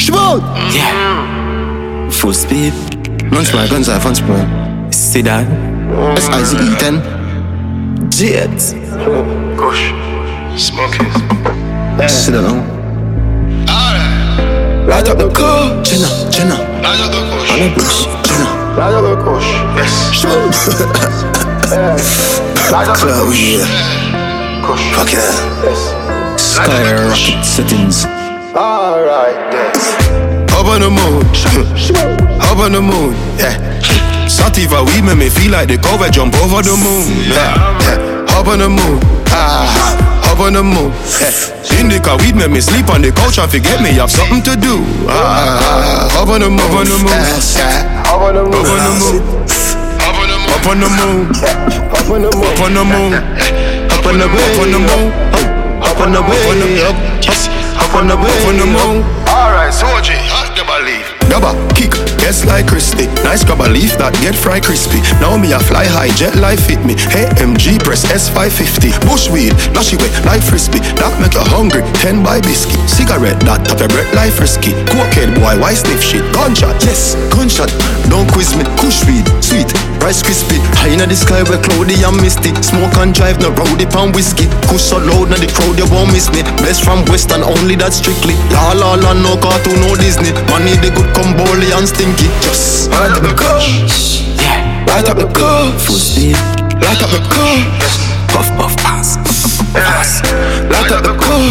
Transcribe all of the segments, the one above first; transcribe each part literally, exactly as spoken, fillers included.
Schwot! Yeah. Full speed. Lunch my guns are fun spray. See that? S I Z E ten. Jets. Kush. Smoking. Sit down. Alright. Light up the car. Jenna, Jenna. Light up the kush. On the bush. Jenna. Light up the kush. Yes. Light up the Cloud, kush. yeah. Kush. Fuck yeah. Yes. Skyrocket settings. Alright, yes. Up on the moon. Up on the moon. Yeah. Sativa weed make me feel like the cover jump over the moon. Yeah. Yeah. Up on the moon. Ah. Up on the moon. Yeah. Indica weed make me sleep on the couch and forget me have something to do. Ah. Up on the moon. Up on the moon. Up on the moon. Up on the moon. Up on the moon. Up on the moon. Up on the moon. Up on the way. Up on the moon. Up on the way. Up. Up on the way. Up on the moon. Alright, Soji, hot the believe. Gabba, kick, guess like Christy. Nice grabba leaf that get fry crispy. Now me a fly high, jet life fit me. Hey M G, press S five fifty. Bushweed, lashy wet like frisbee. That make you hungry, ten by biscuit. Cigarette, that tap your breath like frisky. Cokehead boy, why sniff shit? Gunshot, yes, gunshot. Don't quiz me, kush weed, sweet, rice crispy. High in the sky where cloudy and misty. Smoke and drive, no rowdy pound whiskey. Kush so loud, now the crowd you won't miss me. Blessed from Western, only that strictly. La la la, no cartoon, no Disney. Money the good come bowly and stinky. Just light up the car. Yeah. Light up the car. Full speed. Light up the car. Puff puff pass. Pass. Light up the car.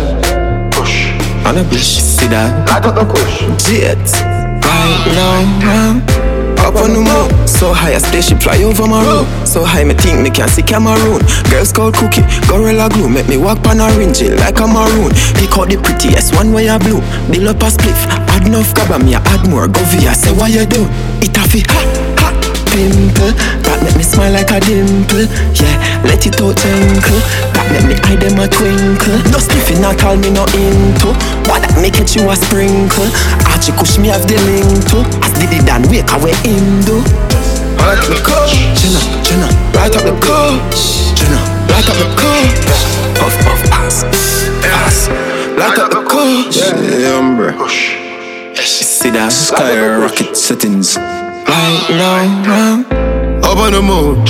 Kush. On the bush. See that? Light up the kush. Jets. Right now. Up on the moon. So high a spaceship fly over my road. So high me think me can see Cameroon. Girl Scout cookie, gorilla glue. Make me walk pan orange like a maroon. Pick out the prettiest one where you blue. Build up a spliff, add enough grab me add more. Go via say what you do. It a fi hot, hot pimple. That make me smile like a dimple. Yeah, let it out twinkle. That make me eye them a twinkle. No spliffing at all me no into. But that make it you a sprinkle. Archie kush me have the link to. As did it and wake away him do. Light up the car. Jenna, Jenna. Light up the car. Jenna. Light up the car. Puff puff pass. Pass. Light up the car. Yeah, umbre. Kush. See that? Skyrocket settings. Right now. Up on the moon.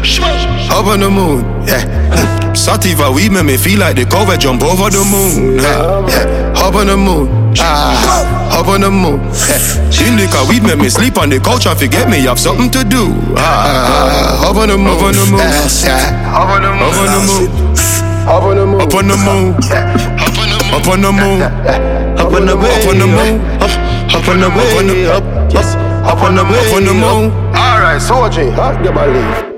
Up on the moon. Yeah. Sativa weed make me feel like the cover jump over the moon. Yeah. Yeah. Up on the moon. Ah. Up on the moon. Yeah. Indica weed make me sleep on the couch and forget me have something to do. Ah. Up on the moon. Up on the moon. Up on the moon. Up on the moon. Up on the moon. Up on the moon. Up on the moon. Up on the way. Up on the moon. Up. Up on the way. Up. Yes. Up on the way. Up on the moon. Alright, Soji, hot the believe.